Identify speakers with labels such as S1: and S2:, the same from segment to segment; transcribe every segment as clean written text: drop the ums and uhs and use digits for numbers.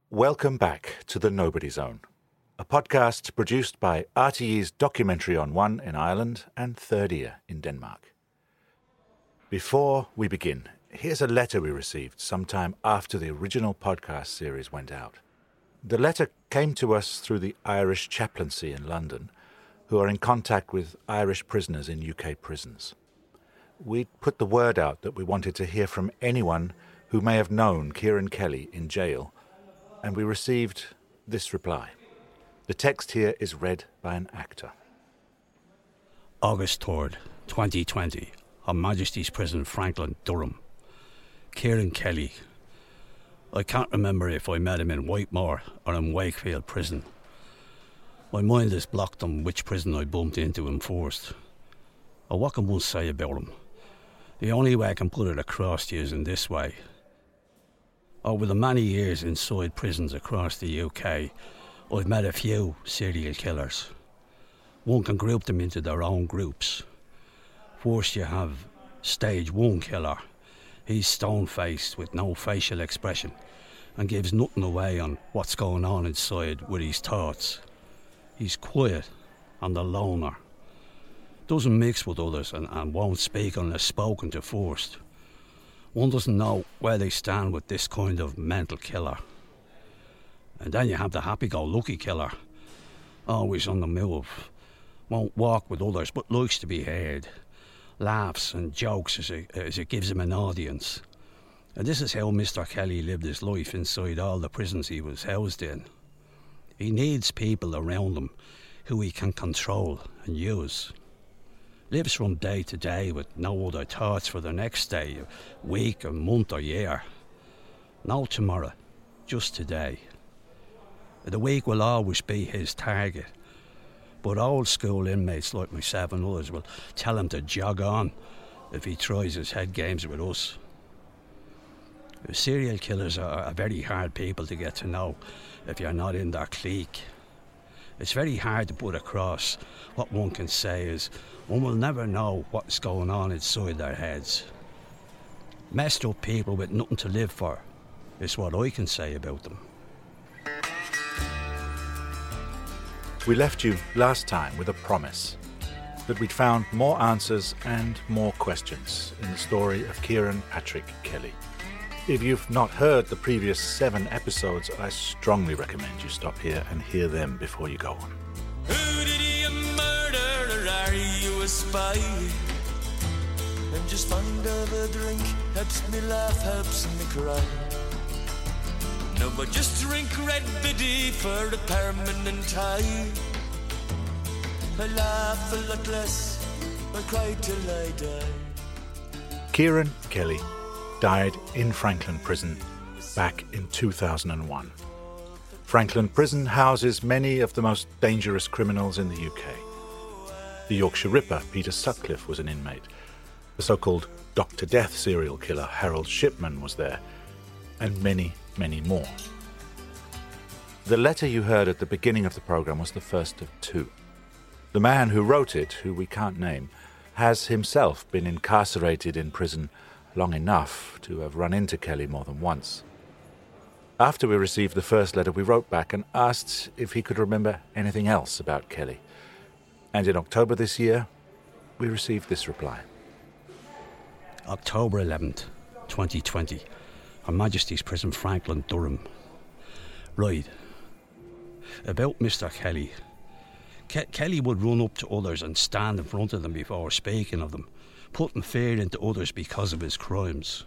S1: Welcome back to The Nobody Zone, a podcast produced by RTE's Documentary on One in Ireland and Third Ear in Denmark. Before we begin, here's a letter we received sometime after the original podcast series went out. The letter came to us through the Irish Chaplaincy in London, who are in contact with Irish prisoners in UK prisons. We'd put the word out that we wanted to hear from anyone who may have known Ciarán Kelly in jail, and we received this reply. The text here is read by an actor.
S2: August 3rd, 2020, Her Majesty's Prison, Franklin, Durham. Ciarán Kelly. I can't remember if I met him in Whitemore or in Wakefield Prison. My mind is blocked on which prison I bumped into him first. Or what can one say about him? The only way I can put it across to you is in this way. Over the many years inside prisons across the UK, I've met a few serial killers. One can group them into their own groups. First you have stage 1 killer. He's stone-faced with no facial expression and gives nothing away on what's going on inside with his thoughts. He's quiet and a loner. Doesn't mix with others and won't speak unless spoken to first. One doesn't know where they stand with this kind of mental killer. And then you have the happy-go-lucky killer, always on the move, won't walk with others but likes to be heard, laughs and jokes as it gives him an audience. And this is how Mr. Kelly lived his life inside all the prisons he was housed in. He needs people around him who he can control and use. Lives from day to day with no other thoughts for the next day, week, or month or year. No tomorrow, just today. The week will always be his target, but old school inmates like myself and others will tell him to jog on if he tries his head games with us. Serial killers are very hard people to get to know if you're not in their clique. It's very hard to put across. What one can say is one will never know what's going on inside their heads. Messed up people with nothing to live for is what I can say about them.
S1: We left you last time with a promise that we'd found more answers and more questions in the story of Ciarán Patrick Kelly. If you've not heard the previous 7 episodes, I strongly recommend you stop here and hear them before you go on.
S3: Who did you murder, or are you a spy? I'm just fond of a drink, helps me laugh, helps me cry. No, but just drink Red Biddy for a permanent high. I laugh a lot less, I cry till I die.
S1: Ciarán Kelly died in Franklin Prison back in 2001. Franklin Prison houses many of the most dangerous criminals in the UK. The Yorkshire Ripper, Peter Sutcliffe, was an inmate. The so-called Dr. Death serial killer, Harold Shipman, was there, and many, many more. The letter you heard at the beginning of the programme was the first of 2. The man who wrote it, who we can't name, has himself been incarcerated in prison long enough to have run into Kelly more than once. After we received the first letter, we wrote back and asked if he could remember anything else about Kelly. And in October this year, we received this reply.
S2: October 11th, 2020. Her Majesty's Prison, Franklin, Durham. Right. About Mr. Kelly. Kelly would run up to others and stand in front of them before speaking of them, putting fear into others because of his crimes.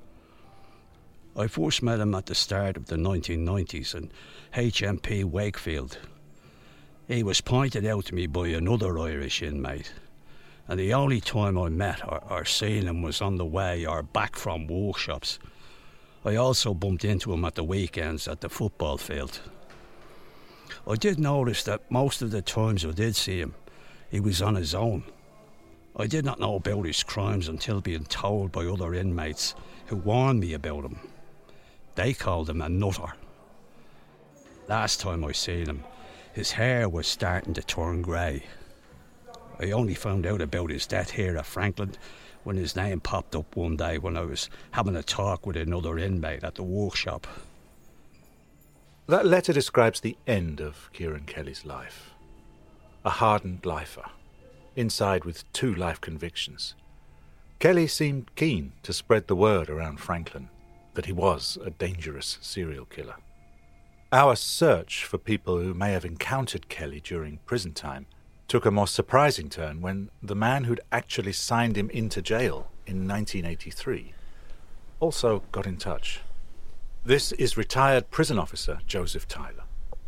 S2: I first met him at the start of the 1990s in HMP Wakefield. He was pointed out to me by another Irish inmate, and the only time I met or seen him was on the way or back from workshops. I also bumped into him at the weekends at the football field. I did notice that most of the times I did see him, he was on his own. I did not know about his crimes until being told by other inmates who warned me about him. They called him a nutter. Last time I seen him, his hair was starting to turn grey. I only found out about his death here at Franklin when his name popped up one day when I was having a talk with another inmate at the workshop.
S1: That letter describes the end of Kieran Kelly's life. A hardened lifer, inside with 2 life convictions. Kelly seemed keen to spread the word around Franklin that he was a dangerous serial killer. Our search for people who may have encountered Kelly during prison time took a more surprising turn when the man who'd actually signed him into jail in 1983 also got in touch. This is retired prison officer Joseph Tyler.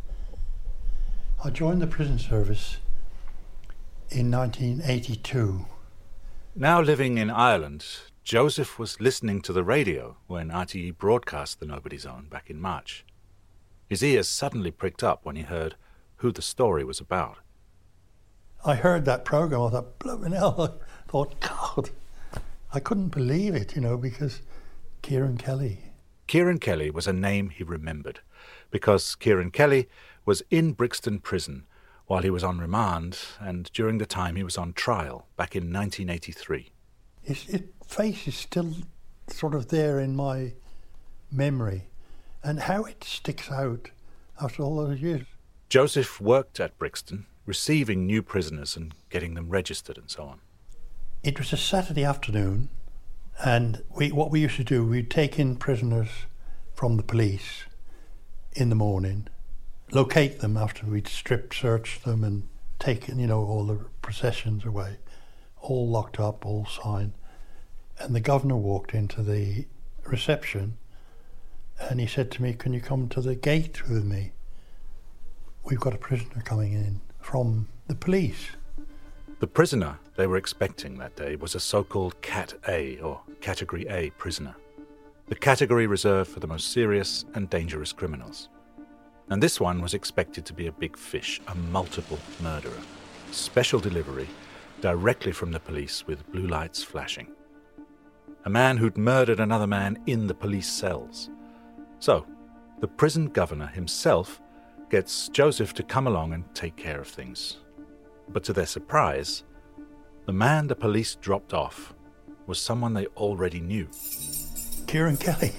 S4: I joined the prison service in 1982.
S1: Now living in Ireland, Joseph was listening to the radio when RTE broadcast The Nobody Zone back in March. His ears suddenly pricked up when he heard who the story was about.
S4: I heard that programme, I thought, blooming hell, I thought, God, I couldn't believe it, because Kieran Kelly.
S1: Kieran Kelly was a name he remembered, because Kieran Kelly was in Brixton Prison while he was on remand and during the time he was on trial back in 1983.
S4: His face is still sort of there in my memory, and how it sticks out after all those years.
S1: Joseph worked at Brixton, receiving new prisoners and getting them registered and so on.
S4: It was a Saturday afternoon, and what we used to do, we'd take in prisoners from the police in the morning, locate them after we'd strip searched them and taken, all the possessions away, all locked up, all signed. And the governor walked into the reception and he said to me, "Can you come to the gate with me? We've got a prisoner coming in from the police."
S1: The prisoner they were expecting that day was a so-called Cat A, or Category A prisoner, the category reserved for the most serious and dangerous criminals. And this one was expected to be a big fish, a multiple murderer. Special delivery directly from the police with blue lights flashing. A man who'd murdered another man in the police cells. So, the prison governor himself gets Joseph to come along and take care of things. But to their surprise, the man the police dropped off was someone they already knew.
S4: Kieran Kelly.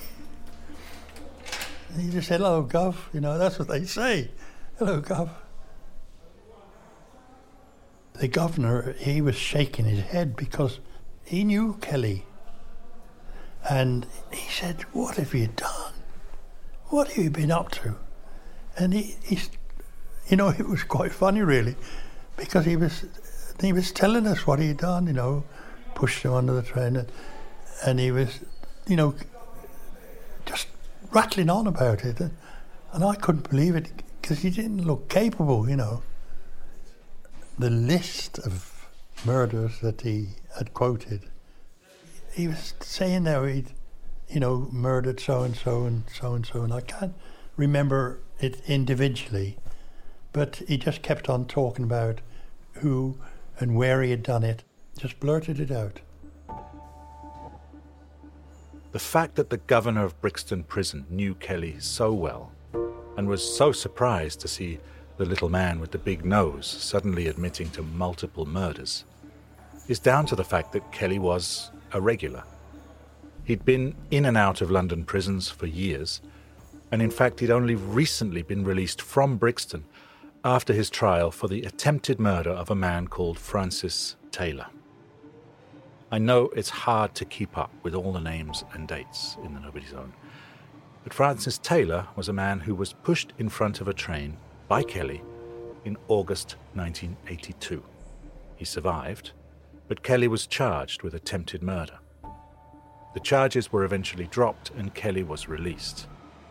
S4: He just said, "Hello, Gov." That's what they say. "Hello, Gov." The governor, he was shaking his head because he knew Kelly. And he said, "What have you done? What have you been up to?" And he's, it was quite funny really, because he was telling us what he'd done, pushed him under the train, and he was, just rattling on about it, and I couldn't believe it because he didn't look capable, The list of murders that he had quoted, he was saying there he'd, murdered so-and-so and so-and-so, and I can't remember it individually, but he just kept on talking about who and where he had done it, just blurted it out.
S1: The fact that the governor of Brixton Prison knew Kelly so well and was so surprised to see the little man with the big nose suddenly admitting to multiple murders is down to the fact that Kelly was a regular. He'd been in and out of London prisons for years, and in fact he'd only recently been released from Brixton after his trial for the attempted murder of a man called Francis Taylor. I know it's hard to keep up with all the names and dates in the Nobody Zone, but Francis Taylor was a man who was pushed in front of a train by Kelly in August 1982. He survived, but Kelly was charged with attempted murder. The charges were eventually dropped and Kelly was released.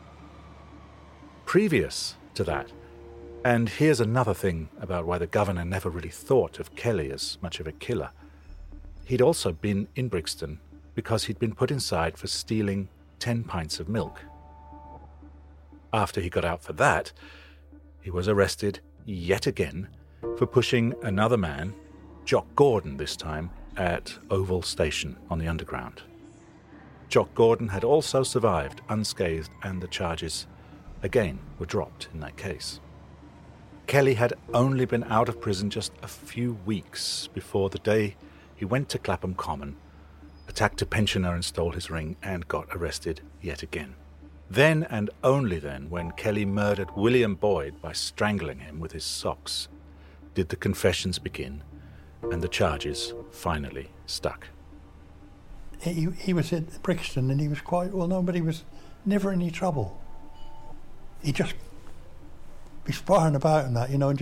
S1: Previous to that, and here's another thing about why the governor never really thought of Kelly as much of a killer, he'd also been in Brixton because he'd been put inside for stealing 10 pints of milk. After he got out for that, he was arrested yet again for pushing another man, Jock Gordon this time, at Oval Station on the Underground. Jock Gordon had also survived unscathed, and the charges, again, were dropped in that case. Kelly had only been out of prison just a few weeks before the day he went to Clapham Common, attacked a pensioner and stole his ring, and got arrested yet again. Then and only then, when Kelly murdered William Boyd by strangling him with his socks, did the confessions begin and the charges finally stuck.
S4: He was at Brixton and he was quite well known, but he was never in any trouble. He just be sparring about and that, and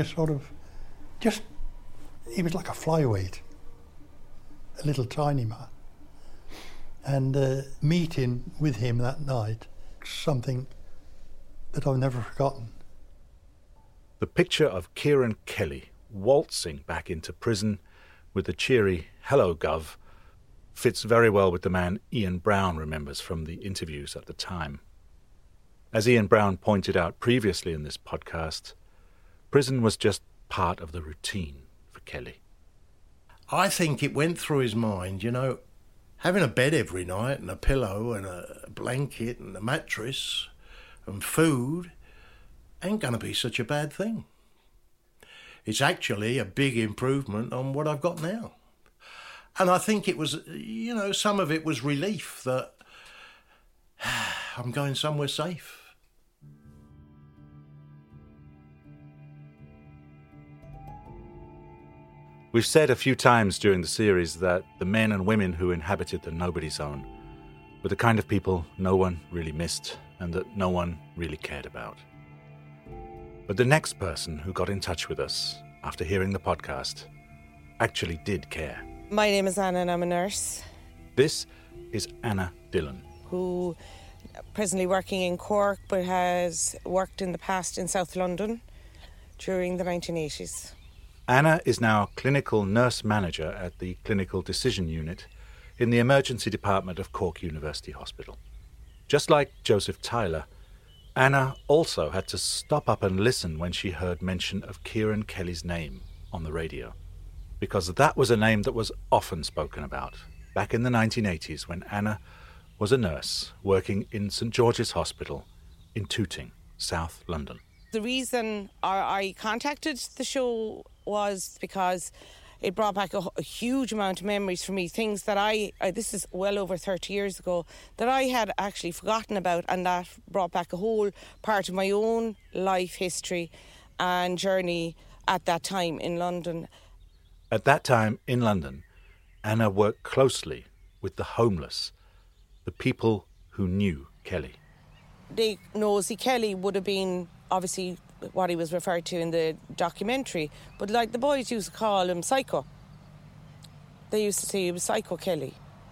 S4: he was like a flyweight, a little tiny man. And meeting with him that night, something that I've never forgotten.
S1: The picture of Kieran Kelly waltzing back into prison with a cheery "Hello, Gov" fits very well with the man Ian Brown remembers from the interviews at the time. As Ian Brown pointed out previously in this podcast, prison was just part of the routine for Kelly.
S5: I think it went through his mind, having a bed every night and a pillow and a blanket and a mattress and food ain't going to be such a bad thing. It's actually a big improvement on what I've got now. And I think it was, some of it was relief that I'm going somewhere safe.
S1: We've said a few times during the series that the men and women who inhabited the Nobody Zone were the kind of people no one really missed and that no one really cared about. But the next person who got in touch with us after hearing the podcast actually did care.
S6: My name is Anna and I'm a nurse.
S1: This is Anna Dillon,
S6: who presently working in Cork but has worked in the past in South London during the 1980s.
S1: Anna is now clinical nurse manager at the Clinical Decision Unit in the Emergency Department of Cork University Hospital. Just like Joseph Tyler, Anna also had to stop up and listen when she heard mention of Kieran Kelly's name on the radio, because that was a name that was often spoken about back in the 1980s when Anna was a nurse working in St George's Hospital in Tooting, South London.
S6: The reason I contacted the show was because it brought back a huge amount of memories for me, things that this is well over 30 years ago, that I had actually forgotten about, and that brought back a whole part of my own life history and journey at that time in London.
S1: At that time in London, Anna worked closely with the homeless, the people who knew Kelly.
S6: Nosy Kelly would have been obviously what he was referred to in the documentary, but like the boys used to call him Psycho. They used to say he was Psycho Kelly.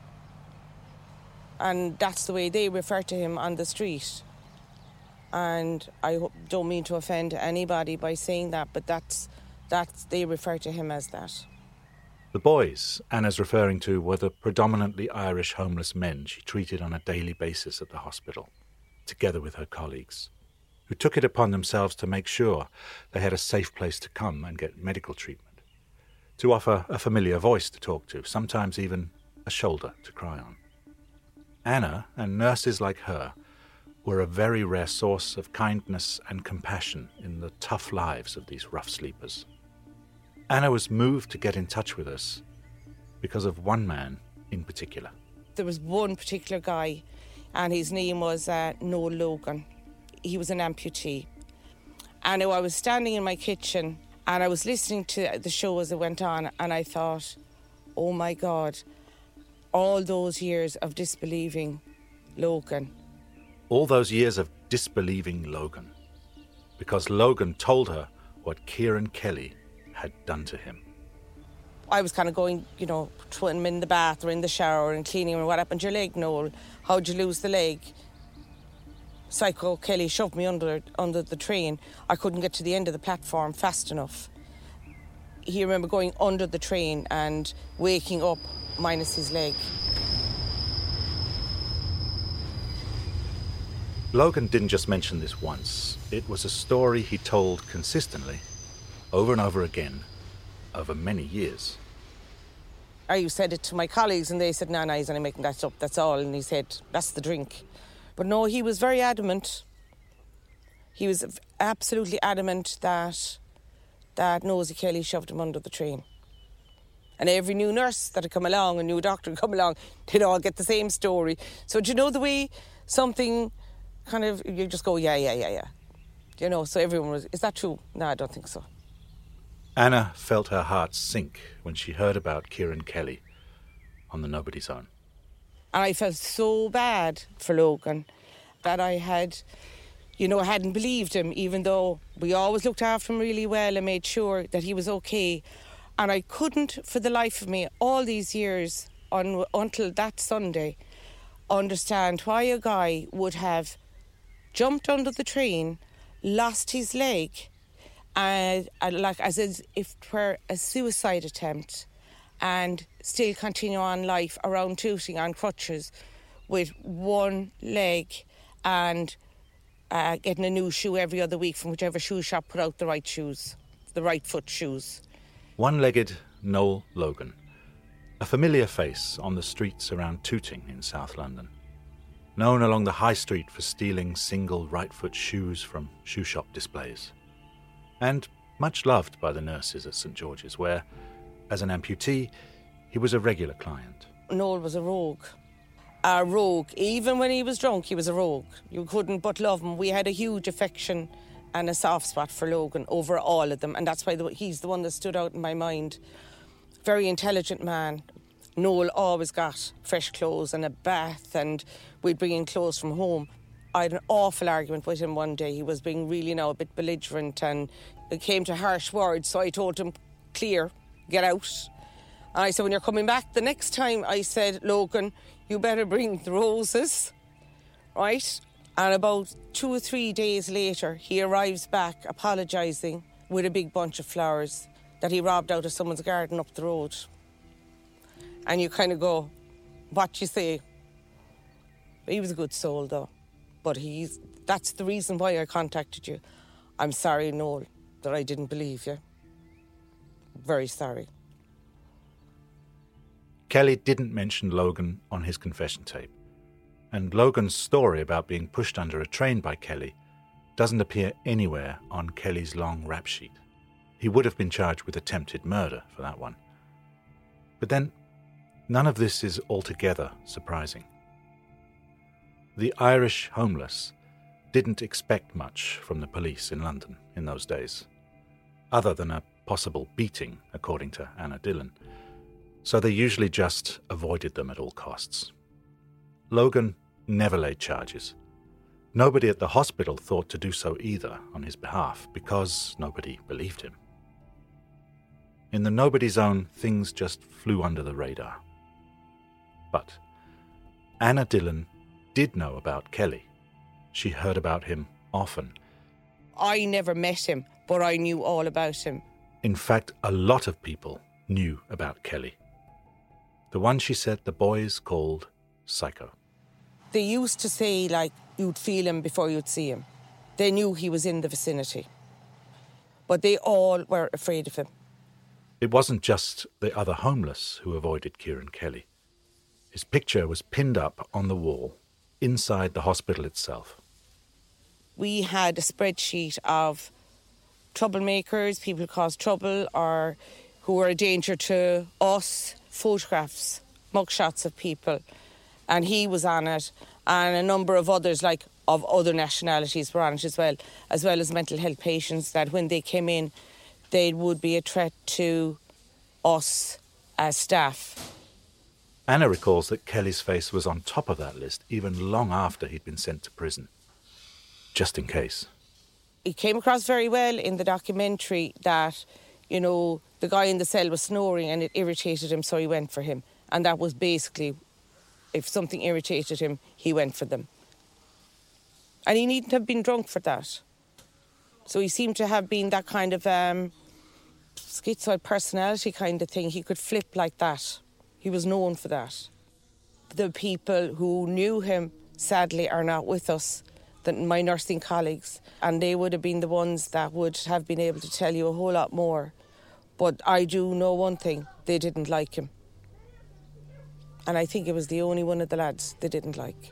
S6: And that's the way they refer to him on the street. And I don't mean to offend anybody by saying that, but that's they refer to him as that.
S1: The boys Anna's referring to were the predominantly Irish homeless men she treated on a daily basis at the hospital, together with her colleagues, who took it upon themselves to make sure they had a safe place to come and get medical treatment, to offer a familiar voice to talk to, sometimes even a shoulder to cry on. Anna and nurses like her were a very rare source of kindness and compassion in the tough lives of these rough sleepers. Anna was moved to get in touch with us because of one man in particular.
S6: There was one particular guy, and his name was Noel Logan. He was an amputee. And I was standing in my kitchen and I was listening to the show as it went on, and I thought, oh my God, all those years of disbelieving Logan.
S1: All those years of disbelieving Logan, because Logan told her what Kieran Kelly had done to him.
S6: I was kind of going, throwing him in the bath or in the shower and cleaning him. What happened to your leg, Noel? How'd you lose the leg? Psycho Kelly shoved me under the train. I couldn't get to the end of the platform fast enough. He remember going under the train and waking up minus his leg.
S1: Logan didn't just mention this once. It was a story he told consistently, over and over again, over many years.
S6: I said it to my colleagues and they said, no, he's only making that up, that's all. And he said, that's the drink. But no, he was very adamant. He was absolutely adamant that Nosy Kelly shoved him under the train. And every new nurse that had come along, a new doctor had come along, they'd all get the same story. So do you know the way something kind of, you just go, yeah. You know, so everyone was, is that true? No, I don't think so.
S1: Anna felt her heart sink when she heard about Kieran Kelly on the Nobody Zone.
S6: And I felt so bad for Logan that I had, you know, I hadn't believed him, even though we always looked after him really well and made sure that he was okay. And I couldn't, for the life of me, all these years, until that Sunday, understand why a guy would have jumped under the train, lost his leg, and like as if it were a suicide attempt, and still continue on life around Tooting on crutches with one leg and getting a new shoe every other week from whichever shoe shop put out the right shoes, the right foot shoes.
S1: One-legged Noel Logan, a familiar face on the streets around Tooting in South London, known along the high street for stealing single right-foot shoes from shoe shop displays, and much loved by the nurses at St George's, where, as an amputee, he was a regular client.
S6: Noel was a rogue. A rogue. Even when he was drunk, he was a rogue. You couldn't but love him. We had a huge affection and a soft spot for Logan over all of them, and that's why he's the one that stood out in my mind. Very intelligent man. Noel always got fresh clothes and a bath, and we'd bring in clothes from home. I had an awful argument with him one day. He was being really a bit belligerent, and it came to harsh words, so I told him, clear, get out. And I said, when you're coming back the next time, I said, Logan, you better bring the roses, right? And about 2 or 3 days later, he arrives back apologising with a big bunch of flowers that he robbed out of someone's garden up the road. And you kind of go, what you say? He was a good soul, though. But that's the reason why I contacted you. I'm sorry, Noel, that I didn't believe you. Very sorry.
S1: Kelly didn't mention Logan on his confession tape, and Logan's story about being pushed under a train by Kelly doesn't appear anywhere on Kelly's long rap sheet. He would have been charged with attempted murder for that one. But then, none of this is altogether surprising. The Irish homeless didn't expect much from the police in London in those days, other than a possible beating, according to Anna Dillon, so they usually just avoided them at all costs. Logan never laid charges. Nobody at the hospital thought to do so either on his behalf, because nobody believed him. In the Nobody Zone, things just flew under the radar. But Anna Dillon did know about Kelly. She heard about him often.
S6: I never met him, but I knew all about him.
S1: In fact, a lot of people knew about Kelly. The one she said the boys called Psycho.
S6: They used to say, like, you'd feel him before you'd see him. They knew he was in the vicinity. But they all were afraid of him.
S1: It wasn't just the other homeless who avoided Kieran Kelly. His picture was pinned up on the wall inside the hospital itself.
S6: We had a spreadsheet of troublemakers, people who caused trouble or who were a danger to us, photographs, mugshots of people, and he was on it, and a number of others, like of other nationalities, were on it as well as mental health patients, that when they came in, they would be a threat to us as staff.
S1: Anna recalls that Kelly's face was on top of that list even long after he'd been sent to prison, just in case.
S6: It came across very well in the documentary that, you know, the guy in the cell was snoring and it irritated him, so he went for him. And that was basically, if something irritated him, he went for them. And he needn't have been drunk for that. So he seemed to have been that kind of schizoid personality kind of thing. He could flip like that. He was known for that. The people who knew him, sadly, are not with us, my nursing colleagues, and they would have been the ones that would have been able to tell you a whole lot more. But I do know one thing, they didn't like him. And I think it was the only one of the lads they didn't like.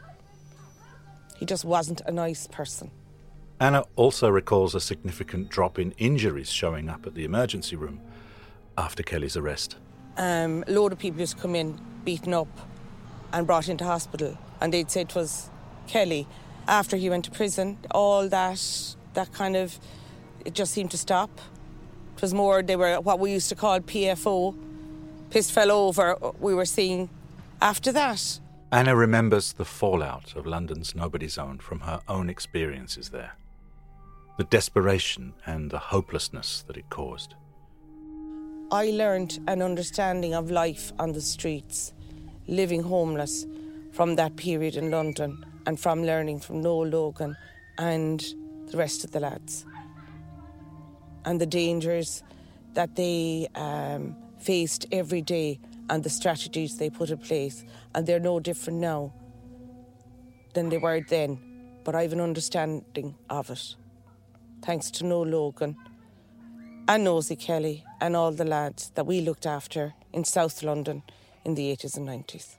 S6: He just wasn't a nice person.
S1: Anna also recalls a significant drop in injuries showing up at the emergency room after Kelly's arrest.
S6: A load of people used to come in, beaten up and brought into hospital, and they'd say it was Kelly. after he went to prison, all that kind of, it just seemed to stop. It was more, they were what we used to call PFO, piss fell over, we were seeing after that.
S1: Anna remembers the fallout of London's Nobody Zone from her own experiences there. The desperation and the hopelessness that it caused.
S6: I learned an understanding of life on the streets, living homeless from that period in London and from learning from Noel Logan and the rest of the lads. And the dangers that they faced every day and the strategies they put in place. And they're no different now than they were then. But I have an understanding of it. Thanks to Noel Logan and Nosey Kelly and all the lads that we looked after in South London in the 80s and 90s.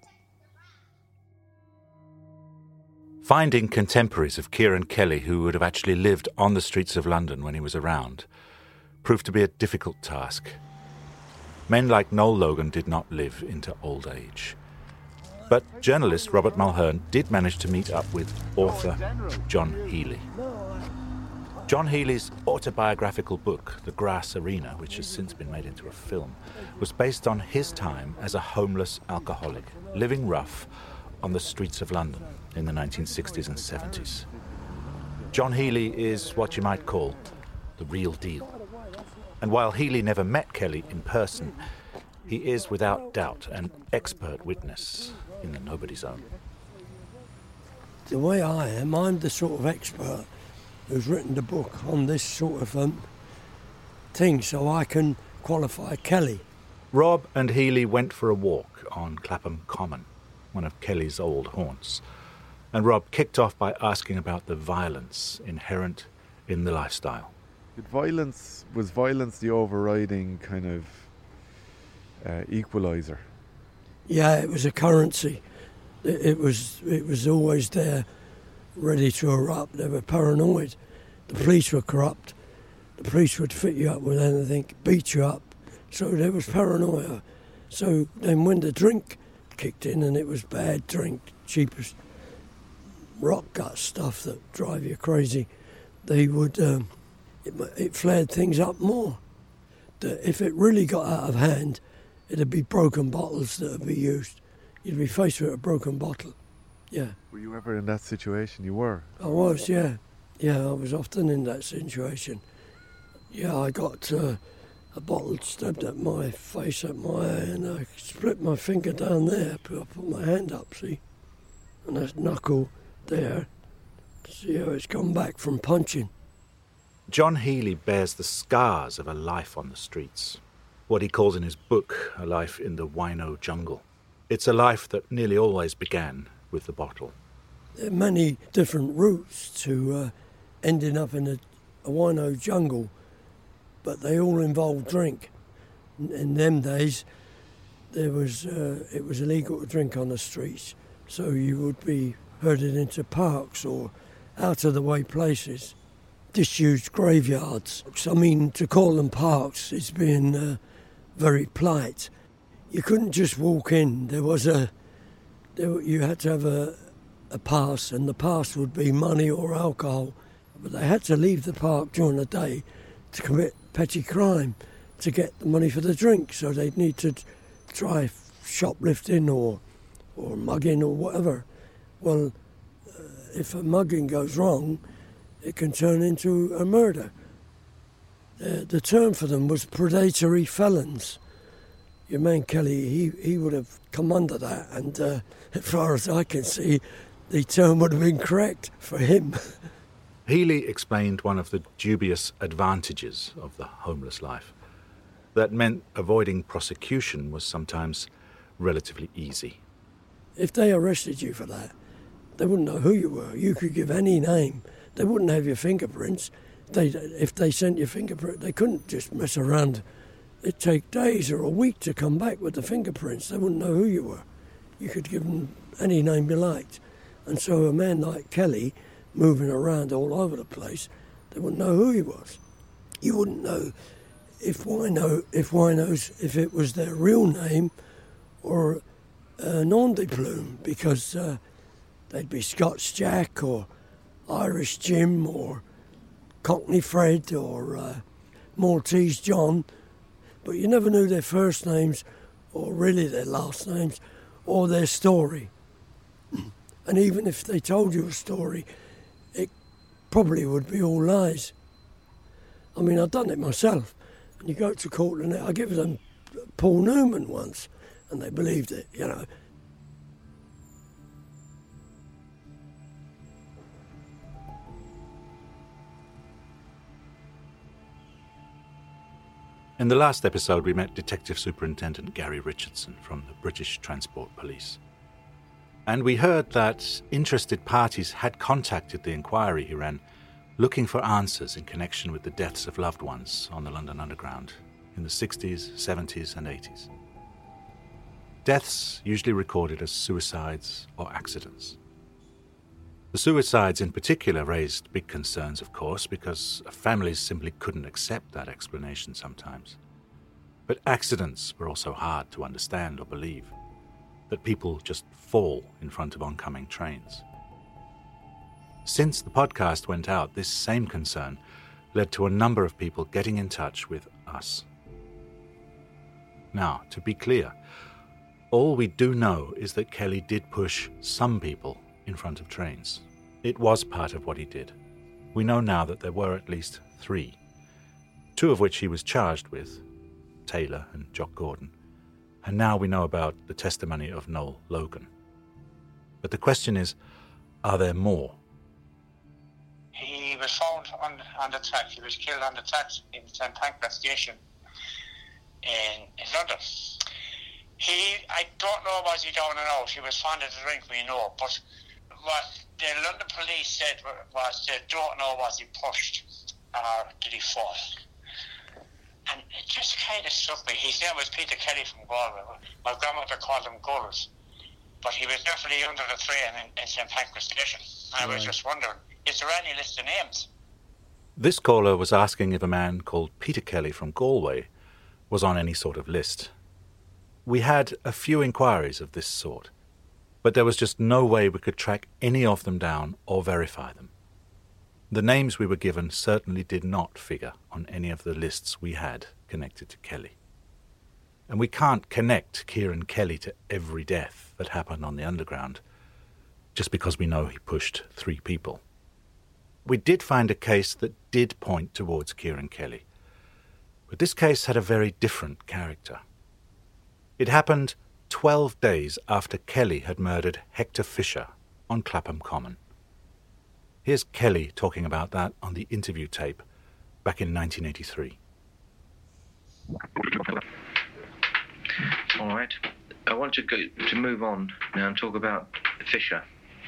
S1: Finding contemporaries of Kieran Kelly who would have actually lived on the streets of London when he was around proved to be a difficult task. Men like Noel Logan did not live into old age. But journalist Robert Mulhern did manage to meet up with author John Healey. John Healey's autobiographical book, The Grass Arena, which has since been made into a film, was based on his time as a homeless alcoholic, living rough on the streets of London in the 1960s and 70s. John Healey is what you might call the real deal. And while Healey never met Kelly in person, he is without doubt an expert witness in the Nobody Zone.
S7: The way I am, I'm the sort of expert who's written the book on this sort of thing, so I can qualify Kelly.
S1: Rob and Healey went for a walk on Clapham Common, one of Kelly's old haunts, and Rob kicked off by asking about the violence inherent in the lifestyle.
S8: Was violence the overriding kind of equaliser?
S7: Yeah, it was a currency. It was always there, ready to erupt. They were paranoid. The police were corrupt. The police would fit you up with anything, beat you up. So there was paranoia. So then when the drink kicked in, and it was bad drink, cheapest rock gut stuff that drive you crazy, they would... It flared things up more. If it really got out of hand, it'd be broken bottles that would be used. You'd be faced with a broken bottle. Yeah.
S8: Were you ever in that situation? You were?
S7: I was, yeah. Yeah, I was often in that situation. Yeah, I got a bottle stabbed at my face, at my eye, and I split my finger down there. I put my hand up, see? And that knuckle there. See how it's come back from punching.
S1: John Healey bears the scars of a life on the streets, what he calls in his book, a life in the wino jungle. It's a life that nearly always began with the bottle.
S7: There are many different routes to ending up in a wino jungle, but they all involve drink. In them days, it was illegal to drink on the streets, so you would be herded into parks or out-of-the-way places. Disused graveyards. I mean, to call them parks is being very polite. You couldn't just walk in. You had to have a pass, and the pass would be money or alcohol. But they had to leave the park during the day to commit petty crime to get the money for the drink. So they'd need to try shoplifting or mugging or whatever. Well, if a mugging goes wrong, it can turn into a murder. The term for them was predatory felons. Your man Kelly, he would have come under that, and as far as I can see, the term would have been correct for him.
S1: Healey explained one of the dubious advantages of the homeless life. That meant avoiding prosecution was sometimes relatively easy.
S7: If they arrested you for that, they wouldn't know who you were. You could give any name. They wouldn't have your fingerprints. If they sent your fingerprint, they couldn't just mess around. It'd take days or a week to come back with the fingerprints. They wouldn't know who you were. You could give them any name you liked. And so a man like Kelly, moving around all over the place, they wouldn't know who he was. You wouldn't know if it was their real name or a nom de plume, because they'd be Scotch Jack or Irish Jim or Cockney Fred or Maltese John, but you never knew their first names or really their last names or their story. And even if they told you a story, it probably would be all lies. I mean, I've done it myself. And you go to court and I give them Paul Newman once, and they believed it, you know.
S1: In the last episode, we met Detective Superintendent Gary Richardson from the British Transport Police. And we heard that interested parties had contacted the inquiry he ran, looking for answers in connection with the deaths of loved ones on the London Underground in the 60s, 70s and 80s. Deaths usually recorded as suicides or accidents. The suicides in particular raised big concerns, of course, because families simply couldn't accept that explanation sometimes. But accidents were also hard to understand or believe, that people just fall in front of oncoming trains. Since the podcast went out, this same concern led to a number of people getting in touch with us. Now, to be clear, all we do know is that Kelly did push some people in front of trains. It was part of what he did. We know now that there were at least 3, 2 of which he was charged with, Taylor and Jock Gordon, and now we know about the testimony of Noel Logan. But the question is, are there more?
S9: He was found on the track. He was killed on the track in St Pancras Station in London. I don't know, was he down and out? He was fond of the drink, we know, but what the London police said was they don't know, was he pushed or did he fall? And it just kind of struck me. His name was Peter Kelly from Galway. My grandmother called him Gullers, but he was definitely under the train in St Pancras Station. And I was just wondering, is there any list of names?
S1: This caller was asking if a man called Peter Kelly from Galway was on any sort of list. We had a few inquiries of this sort, but there was just no way we could track any of them down or verify them. The names we were given certainly did not figure on any of the lists we had connected to Kelly. And we can't connect Kieran Kelly to every death that happened on the Underground just because we know he pushed 3 people. We did find a case that did point towards Kieran Kelly, but this case had a very different character. It happened 12 days after Kelly had murdered Hector Fisher on Clapham Common. Here's Kelly talking about that on the interview tape back in 1983.
S10: All right. I want to move on now and talk about Fisher.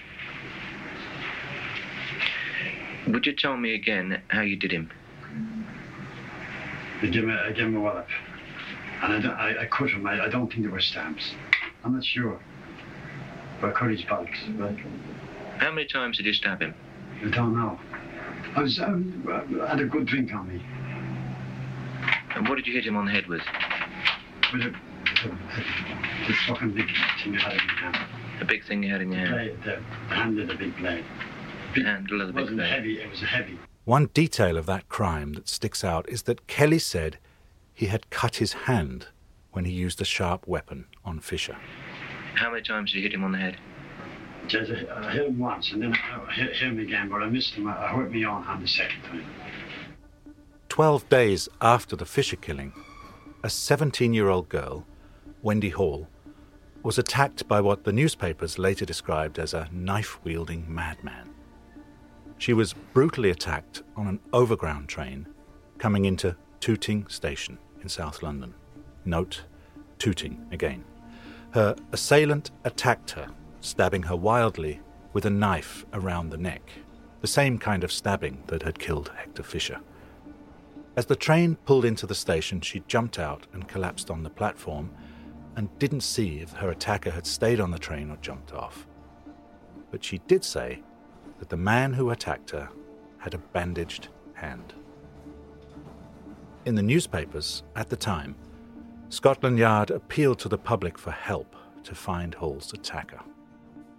S10: Would you tell me again how you did him?
S11: I gave him a wallop. And I cut him. I don't think there were stamps. I'm not sure. But I cut his bollocks. Right?
S10: How many times did you stab him?
S11: I don't know. I had a good drink on me.
S10: And what did you hit him on the head with?
S11: With a fucking big thing I had in my hand.
S10: A big thing you had in your hand?
S11: The handle of the big blade.
S10: The handle of the big blade?
S11: Heavy. It was heavy.
S1: One detail of that crime that sticks out is that Kelly said he had cut his hand when he used a sharp weapon on Fisher.
S10: How many times did you hit him on the head?
S11: I hit him once, and then I hit him again, but I missed him. I hurt me on hand the second time.
S1: 12 days after the Fisher killing, a 17-year-old girl, Wendy Hall, was attacked by what the newspapers later described as a knife-wielding madman. She was brutally attacked on an overground train coming into Tooting Station in South London. Note, Tooting again. Her assailant attacked her, stabbing her wildly with a knife around the neck, the same kind of stabbing that had killed Hector Fisher. As the train pulled into the station, she jumped out and collapsed on the platform and didn't see if her attacker had stayed on the train or jumped off. But she did say that the man who attacked her had a bandaged hand. In the newspapers at the time, Scotland Yard appealed to the public for help to find Hall's attacker.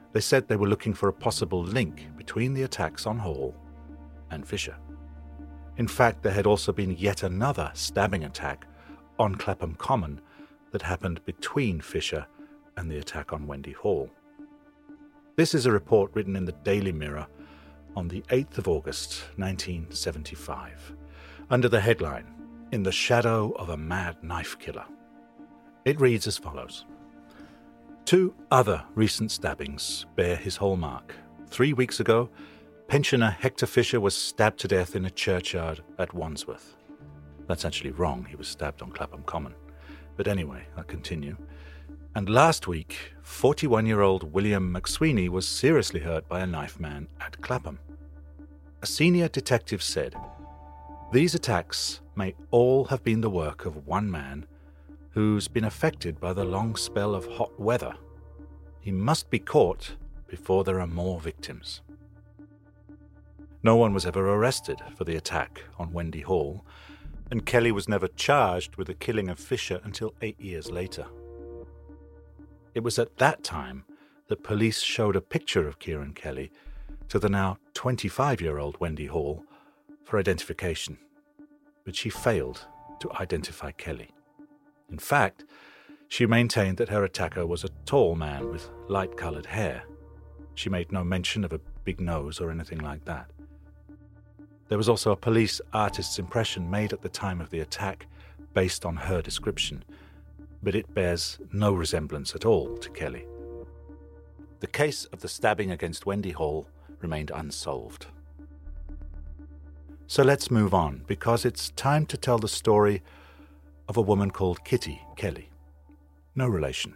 S1: They said they were looking for a possible link between the attacks on Hall and Fisher. In fact, there had also been yet another stabbing attack on Clapham Common that happened between Fisher and the attack on Wendy Hall. This is a report written in the Daily Mirror on the 8th of August, 1975, under the headline, "In the Shadow of a Mad Knife Killer." It reads as follows. 2 other recent stabbings bear his hallmark. 3 weeks ago, pensioner Hector Fisher was stabbed to death in a churchyard at Wandsworth. That's actually wrong, he was stabbed on Clapham Common. But anyway, I'll continue. And last week, 41-year-old William McSweeney was seriously hurt by a knife man at Clapham. A senior detective said, "These attacks may all have been the work of one man who's been affected by the long spell of hot weather. He must be caught before there are more victims." No one was ever arrested for the attack on Wendy Hall, and Kelly was never charged with the killing of Fisher until 8 years later. It was at that time that police showed a picture of Kieran Kelly to the now 25-year-old Wendy Hall for identification, but she failed to identify Kelly. In fact, she maintained that her attacker was a tall man with light-coloured hair. She made no mention of a big nose or anything like that. There was also a police artist's impression made at the time of the attack based on her description, but it bears no resemblance at all to Kelly. The case of the stabbing against Wendy Hall remained unsolved. So let's move on, because it's time to tell the story of a woman called Kitty Kelly. No relation.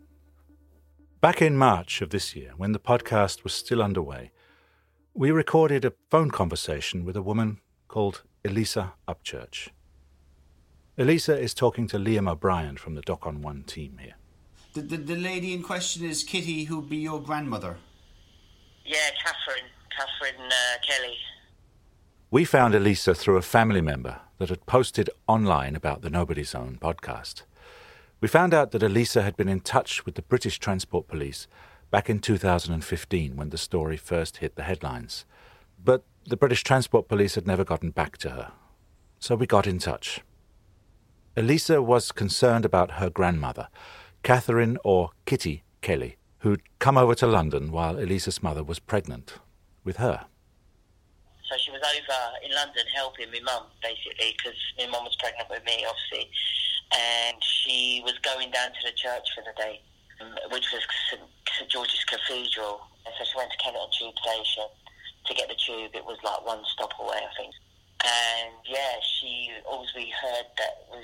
S1: Back in March of this year, when the podcast was still underway, we recorded a phone conversation with a woman called Elisa Upchurch. Elisa is talking to Liam O'Brien from the Doc on One team here.
S12: The lady in question is Kitty, who'd be your grandmother.
S13: Yeah, Catherine Kelly.
S1: We found Elisa through a family member that had posted online about the Nobody Zone podcast. We found out that Elisa had been in touch with the British Transport Police back in 2015 when the story first hit the headlines. But the British Transport Police had never gotten back to her. So we got in touch. Elisa was concerned about her grandmother, Catherine or Kitty Kelly, who'd come over to London while Elisa's mother was pregnant with her.
S13: So she was over in London helping my mum, basically, because my mum was pregnant with me, obviously. And she was going down to the church for the day, which was St George's Cathedral. And so she went to Kennington Tube Station to get the tube. It was like one stop away, I think. And yeah, she also heard that was...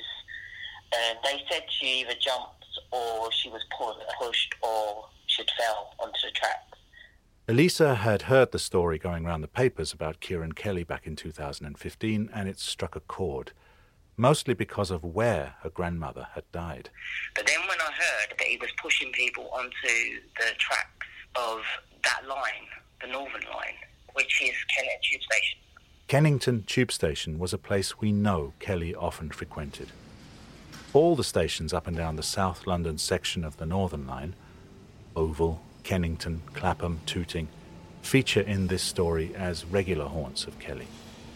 S13: they said she either jumped or she was pushed or she'd fell onto the tracks.
S1: Elisa had heard the story going around the papers about Kieran Kelly back in 2015, and it struck a chord, mostly because of where her grandmother had died.
S13: But then when I heard that he was pushing people onto the tracks of that line, the Northern Line, which is Kennington Tube Station.
S1: Kennington Tube Station was a place we know Kelly often frequented. All the stations up and down the South London section of the Northern Line, Oval, Kennington, Clapham, Tooting, feature in this story as regular haunts of Kelly.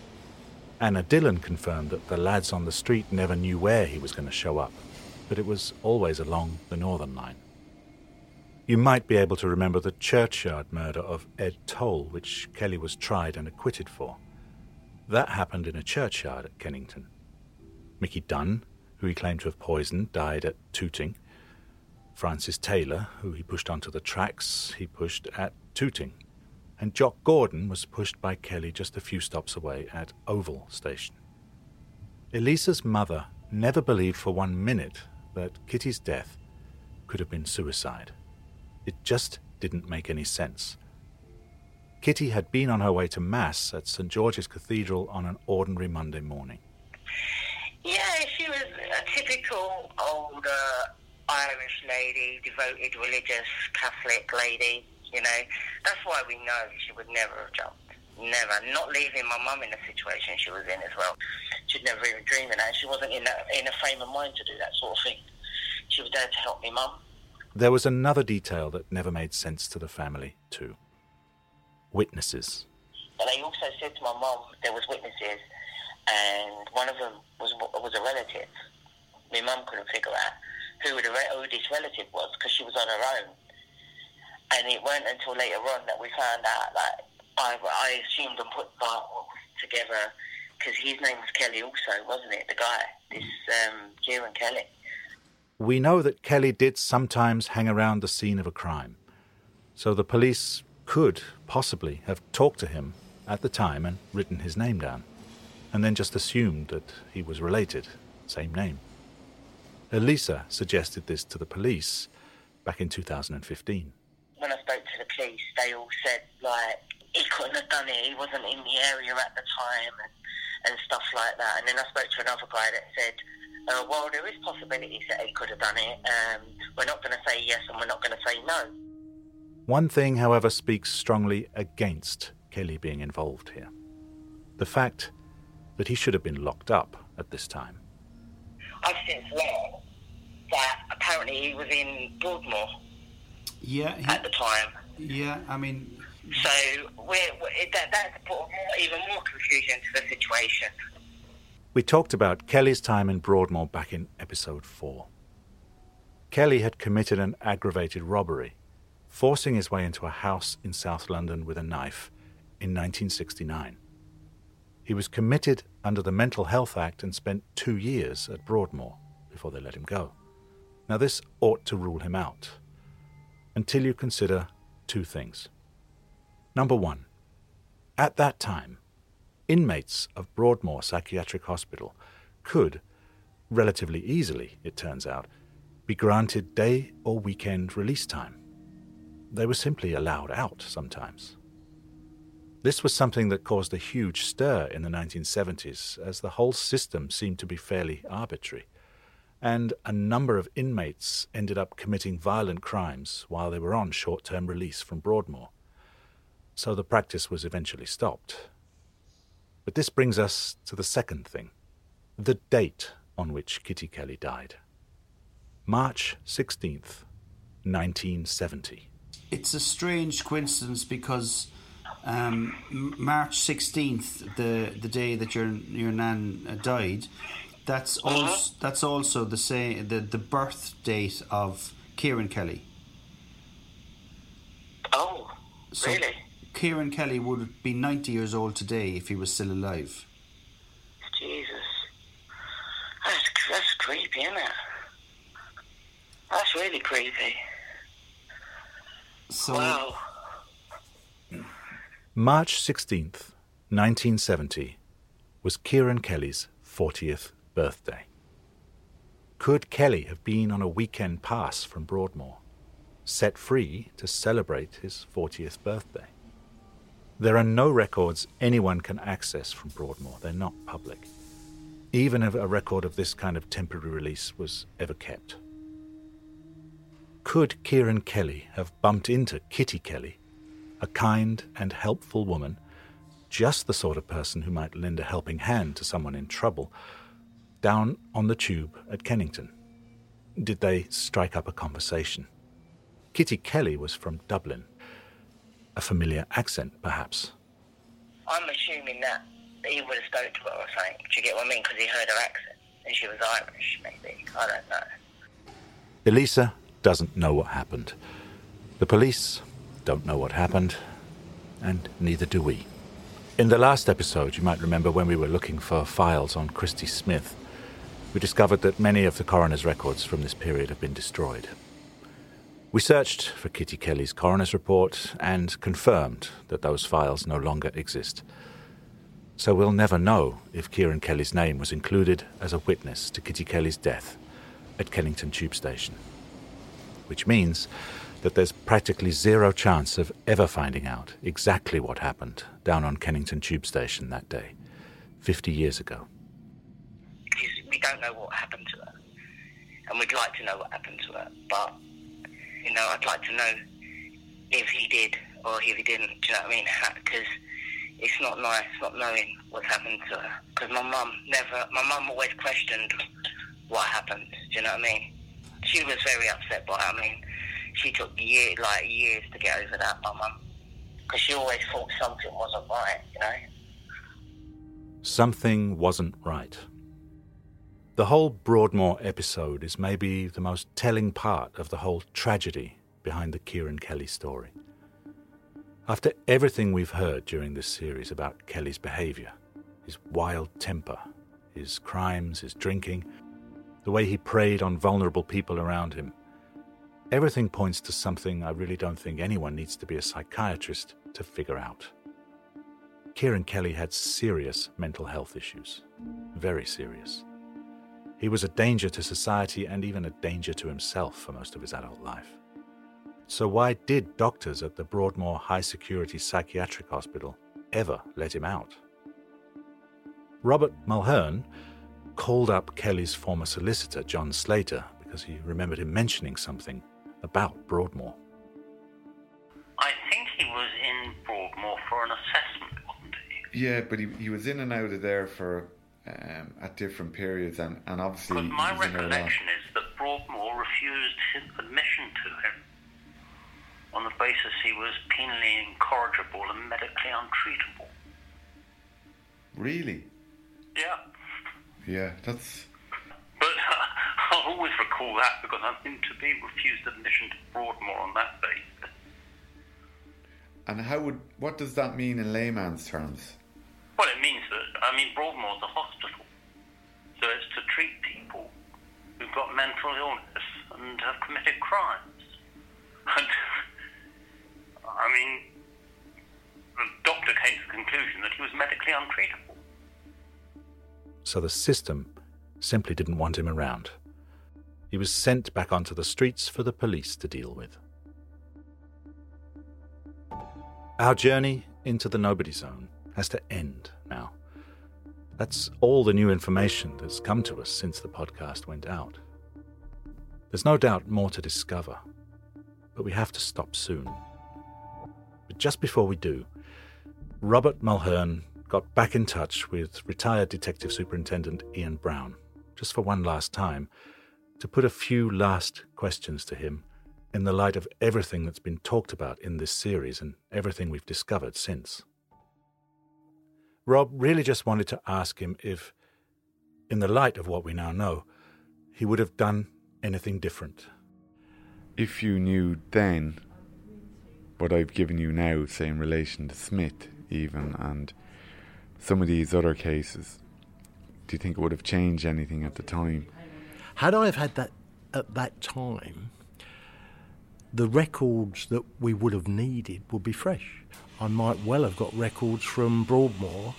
S1: Anna Dillon confirmed that the lads on the street never knew where he was going to show up, but it was always along the Northern Line. You might be able to remember the churchyard murder of Ed Toll, which Kelly was tried and acquitted for. That happened in a churchyard at Kennington. Mickey Dunn, who he claimed to have poisoned, died at Tooting. Francis Taylor, who he pushed onto the tracks, he pushed at Tooting. And Jock Gordon was pushed by Kelly just a few stops away at Oval Station. Elisa's mother never believed for 1 minute that Kitty's death could have been suicide. It just didn't make any sense. Kitty had been on her way to Mass at St George's Cathedral on an ordinary Monday morning.
S13: Yeah, she was a typical old Irish lady, devoted, religious, Catholic lady, you know. That's why we know she would never have jumped. Never. Not leaving my mum in the situation she was in as well. She'd never even dream of that. She wasn't in a frame of mind to do that sort of thing. She was there to help me mum.
S1: There was another detail that never made sense to the family, too. Witnesses.
S13: But they also said to my mum there was witnesses, and one of them was a relative. My mum couldn't figure out who this relative was because she was on her own. And it weren't until later on that we found out that I assumed and put together, because his name was Kelly also, wasn't it? The guy, this Kieran Kelly.
S1: We know that Kelly did sometimes hang around the scene of a crime, so the police could possibly have talked to him at the time and written his name down, and then just assumed that he was related, same name. Elisa suggested this to the police back in 2015.
S13: When I spoke to the police, they all said, like, he couldn't have done it, he wasn't in the area at the time, and stuff like that. And then I spoke to another guy that said, well, there is possibilities that he could have done it. We're not going to say yes and we're not going to say no.
S1: One thing, however, speaks strongly against Kelly being involved here. The fact that he should have been locked up at this time.
S13: I've since learned that apparently he was in Broadmoor at the time.
S12: Yeah, I mean...
S13: So that's put even more confusion to the situation.
S1: We talked about Kelly's time in Broadmoor back in episode 4. Kelly had committed an aggravated robbery, forcing his way into a house in South London with a knife in 1969. He was committed under the Mental Health Act and spent 2 years at Broadmoor before they let him go. Now this ought to rule him out, until you consider two things. Number one, at that time, inmates of Broadmoor Psychiatric Hospital could, relatively easily, it turns out, be granted day or weekend release time. They were simply allowed out sometimes. This was something that caused a huge stir in the 1970s, as the whole system seemed to be fairly arbitrary, and a number of inmates ended up committing violent crimes while they were on short-term release from Broadmoor. So the practice was eventually stopped. But this brings us to the second thing, the date on which Kitty Kelly died. March 16th, 1970.
S12: It's a strange coincidence because March 16th, the day that your nan died, that's also the same the birth date of Kieran Kelly.
S13: Oh,
S12: so
S13: really?
S12: Kieran Kelly would be 90 years old today if he was still alive.
S13: Jesus. That's creepy, isn't it? That's really creepy.
S12: So,
S13: wow.
S1: March 16th, 1970, was Kieran Kelly's 40th birthday. Could Kelly have been on a weekend pass from Broadmoor, set free to celebrate his 40th birthday? There are no records anyone can access from Broadmoor. They're not public, even if a record of this kind of temporary release was ever kept. Could Kieran Kelly have bumped into Kitty Kelly, a kind and helpful woman, just the sort of person who might lend a helping hand to someone in trouble, down on the tube at Kennington? Did they strike up a conversation? Kitty Kelly was from Dublin. A familiar accent, perhaps.
S13: I'm assuming that he would have spoken to her or something. Do you get what I mean? Because he heard her accent and she was Irish, maybe. I don't know.
S1: Elisa doesn't know what happened. The police don't know what happened, and neither do we. In the last episode, you might remember when we were looking for files on Christy Smith, we discovered that many of the coroner's records from this period have been destroyed. We searched for Kitty Kelly's coroner's report and confirmed that those files no longer exist. So we'll never know if Kieran Kelly's name was included as a witness to Kitty Kelly's death at Kennington Tube Station. Which means that there's practically zero chance of ever finding out exactly what happened down on Kennington Tube Station that day, 50 years ago.
S13: We don't know what happened to her, and we'd like to know what happened to her, but, you know, I'd like to know if he did or if he didn't, do you know what I mean? Because it's not nice not knowing what's happened to her, because my mum always questioned what happened, do you know what I mean? She was very upset by it. I mean, she took years to get over that, my mum. Because she always thought something wasn't right, you know.
S1: Something wasn't right. The whole Broadmoor episode is maybe the most telling part of the whole tragedy behind the Kieran Kelly story. After everything we've heard during this series about Kelly's behaviour, his wild temper, his crimes, his drinking, the way he preyed on vulnerable people around him, everything points to something I really don't think anyone needs to be a psychiatrist to figure out. Kieran Kelly had serious mental health issues. Very serious. He was a danger to society and even a danger to himself for most of his adult life. So why did doctors at the Broadmoor High Security Psychiatric Hospital ever let him out? Robert Mulhern called up Kelly's former solicitor, John Slater, because he remembered him mentioning something about Broadmoor.
S14: I think he was in Broadmoor for an assessment, wasn't he?
S8: Yeah, but he was in and out of there for at different periods, and obviously...
S14: But my recollection is that Broadmoor refused his admission to him on the basis he was penally incorrigible and medically untreatable.
S8: Really?
S14: Yeah.
S8: Yeah, that's...
S14: But I'll always recall that because I'm in to be refused admission to Broadmoor on that basis.
S8: And what does that mean in layman's terms?
S14: Well, it means that, Broadmoor's a hospital. So it's to treat people who've got mental illness and have committed crimes. And, the doctor came to the conclusion that he was medically untreatable.
S1: So the system simply didn't want him around. He was sent back onto the streets for the police to deal with. Our journey into the Nobody Zone has to end now. That's all the new information that's come to us since the podcast went out. There's no doubt more to discover, but we have to stop soon. But just before we do, Robert Mulhern got back in touch with retired Detective Superintendent Ian Brown, just for one last time, to put a few last questions to him in the light of everything that's been talked about in this series and everything we've discovered since. Rob really just wanted to ask him if, in the light of what we now know, he would have done anything different.
S8: If you knew then what I've given you now, say in relation to Smith even, and some of these other cases, do you think it would have changed anything at the time?
S5: Had I have had that at that time, the records that we would have needed would be fresh. I might well have got records from Broadmoor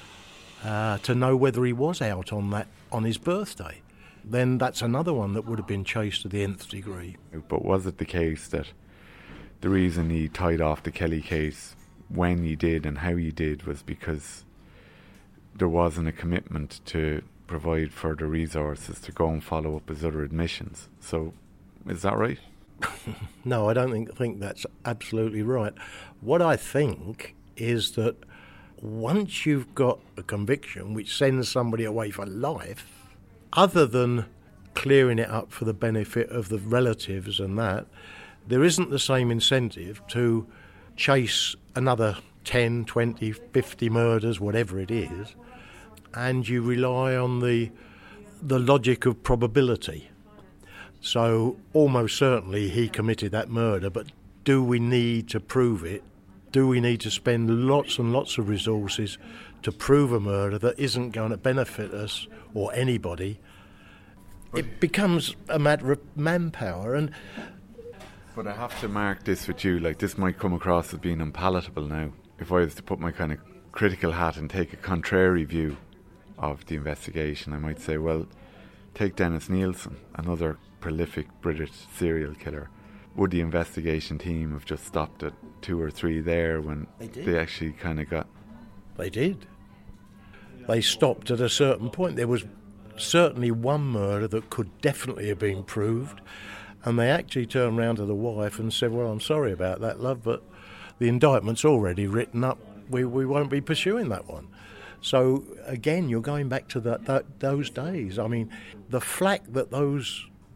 S5: to know whether he was out on his birthday. Then that's another one that would have been chased to the nth degree.
S8: But was it the case that the reason he tied off the Kelly case when he did and how he did was because there wasn't a commitment to provide further resources to go and follow up his other admissions? So, is that right?
S5: No, I don't think that's absolutely right. What I think is that once you've got a conviction which sends somebody away for life, other than clearing it up for the benefit of the relatives and that, there isn't the same incentive to chase another 10, 20, 50 murders, whatever it is, and you rely on the logic of probability. So almost certainly he committed that murder, but do we need to prove it? Do we need to spend lots and lots of resources to prove a murder that isn't going to benefit us or anybody? It becomes a matter of manpower.
S8: But I have to mark this with you, like this might come across as being unpalatable now. If I was to put my kind of critical hat and take a contrary view of the investigation, I might say, well, take Dennis Nielsen, another prolific British serial killer. Would the investigation team have just stopped at 2 or 3 there when they actually kind of got...
S5: They did. They stopped at a certain point. There was certainly one murder that could definitely have been proved, and they actually turned round to the wife and said, well, I'm sorry about that, love, but the indictment's already written up. We won't be pursuing that one. So, again, you're going back to those days. I mean, the flack that those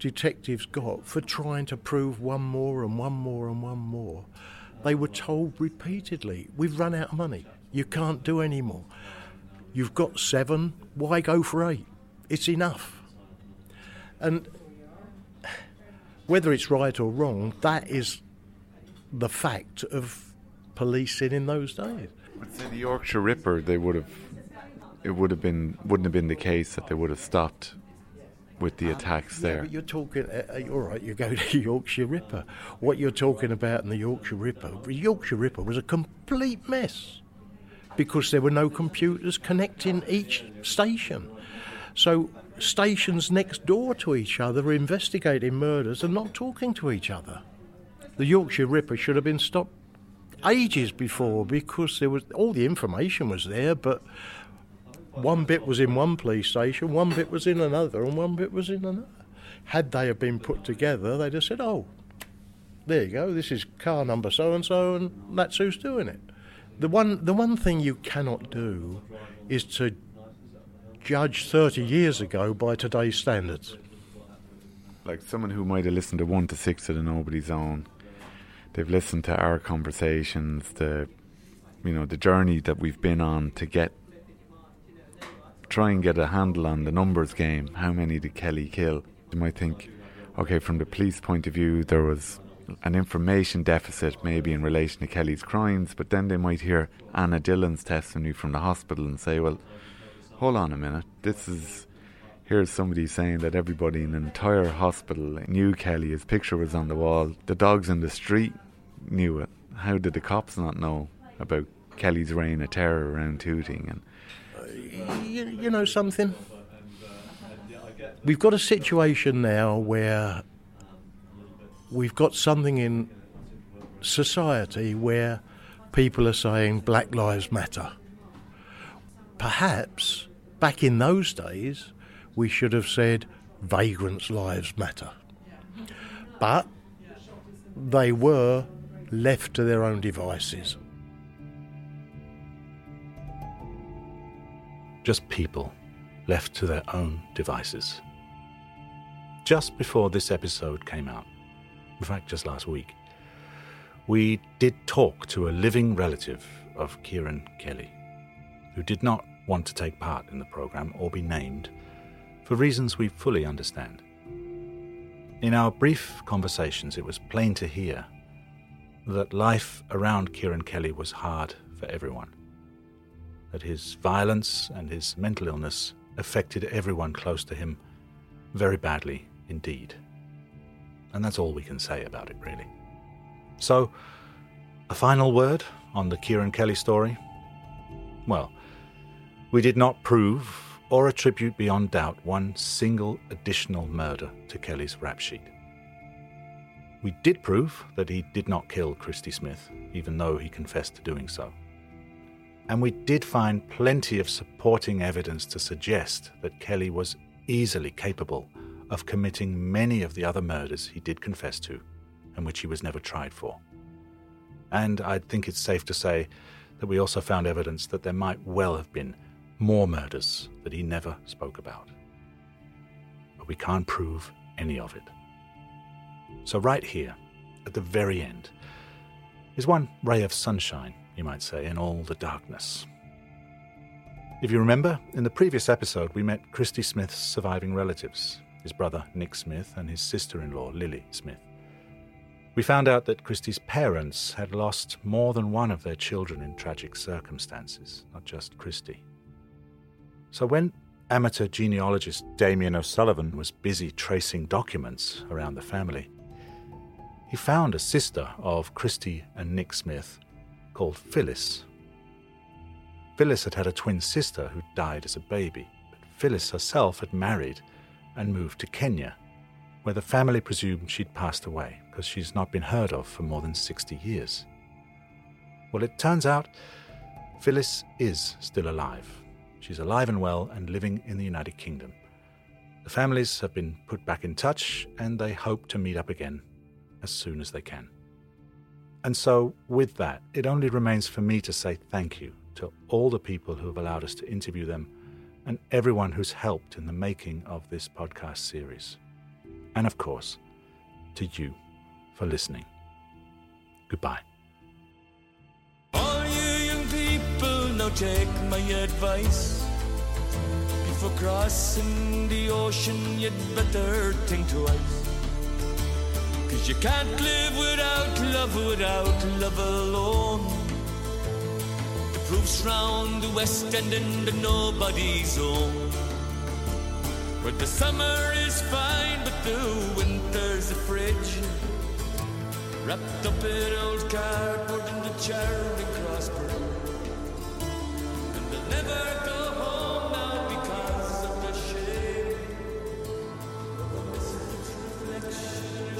S5: detectives got for trying to prove one more and one more and one more. They were told repeatedly, we've run out of money. You can't do any more. You've got 7, why go for 8? It's enough. And whether it's right or wrong, that is the fact of policing in those days.
S8: But say the Yorkshire Ripper, wouldn't have been the case that they would have stopped with the attacks there.
S5: But you're talking, all right, you go to Yorkshire Ripper. What you're talking about in the Yorkshire Ripper was a complete mess because there were no computers connecting each station. So stations next door to each other are investigating murders and not talking to each other. The Yorkshire Ripper should have been stopped ages before because there was all the information was there, but one bit was in one police station, one bit was in another, and one bit was in another. Had they have been put together, they'd have said, oh, there you go, this is car number so-and-so, and that's who's doing it. The one thing you cannot do is to judge 30 years ago by today's standards.
S8: Like someone who might have listened to 1 to 6 of the Nobody Zone, they've listened to our conversations, the journey that we've been on to try and get a handle on the numbers game. How many did Kelly kill? You might think, okay, from the police point of view, there was an information deficit maybe in relation to Kelly's crimes, but then they might hear Anna Dillon's testimony from the hospital and say, well, hold on a minute, here's somebody saying that everybody in the entire hospital knew Kelly, his picture was on the wall, the dogs in the street knew it. How did the cops not know about Kelly's reign of terror around Tooting? And
S5: you know something? We've got a situation now where we've got something in society where people are saying Black Lives Matter. Perhaps back in those days we should have said vagrants' lives matter. But they were left to their own devices.
S1: Just people left to their own devices. Just before this episode came out, in fact just last week, we did talk to a living relative of Ciarán Kelly, who did not want to take part in the programme or be named, for reasons we fully understand. In our brief conversations, it was plain to hear that life around Ciarán Kelly was hard for everyone, that his violence and his mental illness affected everyone close to him very badly indeed. And that's all we can say about it, really. So, a final word on the Ciarán Kelly story? Well, we did not prove or attribute beyond doubt one single additional murder to Kelly's rap sheet. We did prove that he did not kill Christy Smith, even though he confessed to doing so. And we did find plenty of supporting evidence to suggest that Kelly was easily capable of committing many of the other murders he did confess to, and which he was never tried for. And I think it's safe to say that we also found evidence that there might well have been more murders that he never spoke about. But we can't prove any of it. So right here, at the very end, is one ray of sunshine, you might say, in all the darkness. If you remember, in the previous episode we met Christy Smith's surviving relatives, his brother Nick Smith and his sister-in-law Lily Smith. We found out that Christy's parents had lost more than one of their children in tragic circumstances, not just Christy. So when amateur genealogist Damien O'Sullivan was busy tracing documents around the family, he found a sister of Christy and Nick Smith called Phyllis. Phyllis had had a twin sister who died as a baby, but Phyllis herself had married and moved to Kenya, where the family presumed she'd passed away because she's not been heard of for more than 60 years. Well, it turns out Phyllis is still alive. She's alive and well and living in the United Kingdom. The families have been put back in touch and they hope to meet up again as soon as they can. And so, with that, it only remains for me to say thank you to all the people who have allowed us to interview them and everyone who's helped in the making of this podcast series. and of course, to you for listening. Goodbye.
S3: All you young people, now take my advice. Before crossing the ocean, you'd better think twice. 'Cause you can't live without love alone. The proof's round the West End in the nobody's zone. Where the summer is fine, but the winter's a fridge. Wrapped up in old cardboard in the Charing Cross Bridge. And they'll never go home now because of the shame of the missing reflection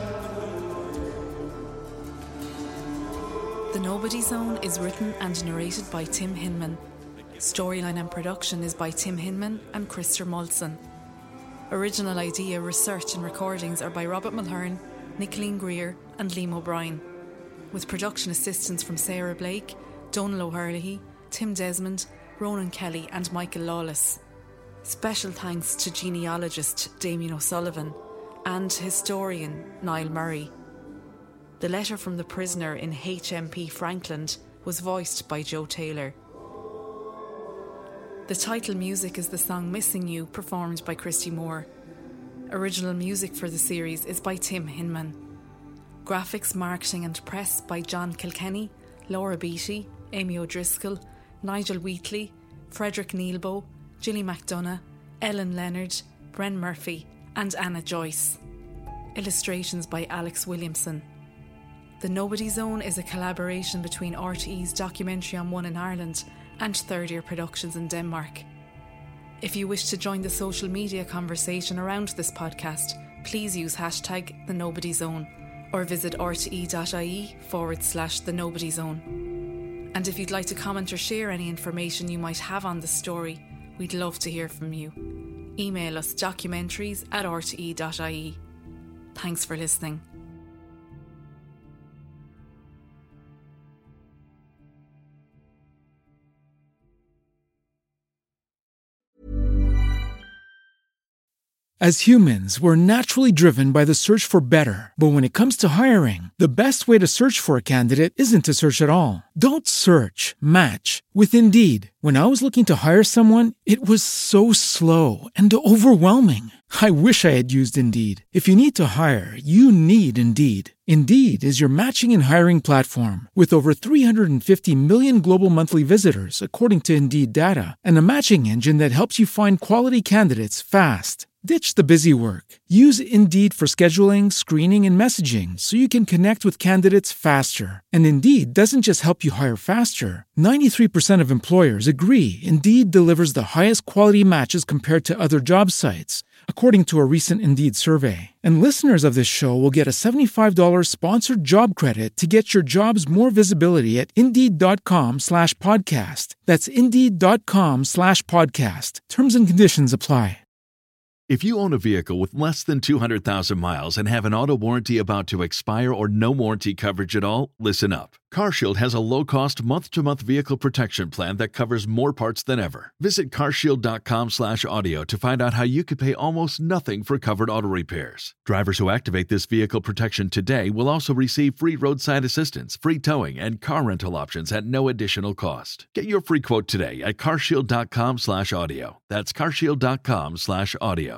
S3: of
S15: The Nobody Zone is written and narrated by Tim Hinman. Storyline and production is by Tim Hinman and Krister Molson. Original idea, research and recordings are by Robert Mulhern, Nicoline Greer and Liam O'Brien, with production assistance from Sarah Blake, Donal O'Herlihy, Tim Desmond, Ronan Kelly and Michael Lawless. Special thanks to genealogist Damien O'Sullivan and historian Niall Murray. The letter from the prisoner in HMP Frankland was voiced by Joe Taylor. The title music is the song Missing You, performed by Christy Moore. Original music for the series is by Tim Hinman. Graphics, marketing and press by John Kilkenny, Laura Beattie, Amy O'Driscoll, Nigel Wheatley, Frederick Neilboe, Gilly McDonough, Ellen Leonard, Bren Murphy and Anna Joyce. Illustrations by Alex Williamson. The Nobody Zone is a collaboration between RTE's Documentary on One in Ireland and Third Ear Productions in Denmark. If you wish to join the social media conversation around this podcast, please use hashtag #TheNobodyZone or visit rte.ie/TheNobodyZone. And if you'd like to comment or share any information you might have on the story, we'd love to hear from you. Email us documentaries@rte.ie. Thanks for listening.
S16: As humans, we're naturally driven by the search for better. But when it comes to hiring, the best way to search for a candidate isn't to search at all. Don't search, match with Indeed. When I was looking to hire someone, it was so slow and overwhelming. I wish I had used Indeed. If you need to hire, you need Indeed. Indeed is your matching and hiring platform with over 350 million global monthly visitors, according to Indeed data, and a matching engine that helps you find quality candidates fast. Ditch the busy work. Use Indeed for scheduling, screening, and messaging so you can connect with candidates faster. And Indeed doesn't just help you hire faster. 93% of employers agree Indeed delivers the highest quality matches compared to other job sites, according to a recent Indeed survey. And listeners of this show will get a $75 sponsored job credit to get your jobs more visibility at Indeed.com/podcast. That's Indeed.com/podcast. Terms and conditions apply.
S17: If you own a vehicle with less than 200,000 miles and have an auto warranty about to expire or no warranty coverage at all, listen up. CarShield has a low-cost month-to-month vehicle protection plan that covers more parts than ever. Visit carshield.com/audio to find out how you could pay almost nothing for covered auto repairs. Drivers who activate this vehicle protection today will also receive free roadside assistance, free towing, and car rental options at no additional cost. Get your free quote today at carshield.com/audio. That's carshield.com/audio.